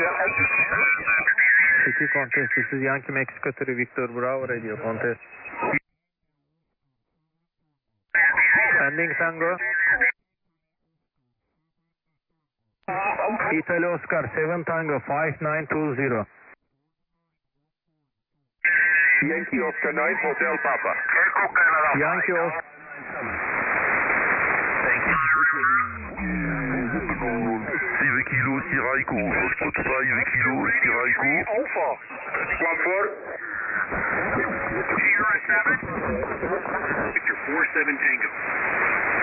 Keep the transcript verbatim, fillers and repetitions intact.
City contest, this is Yankee Mexico three Victor Bravo radio contest. Landing Tango. Italy Oscar seven Tango five nine two zero. Yankee Oscar nine Hotel Papa. Yankee Oscar. Thank you. five kilo Sierra Echo. Foxtrot five kilo Sierra Echo. Alpha. One four. Sierra seven. Victor four seven Tango.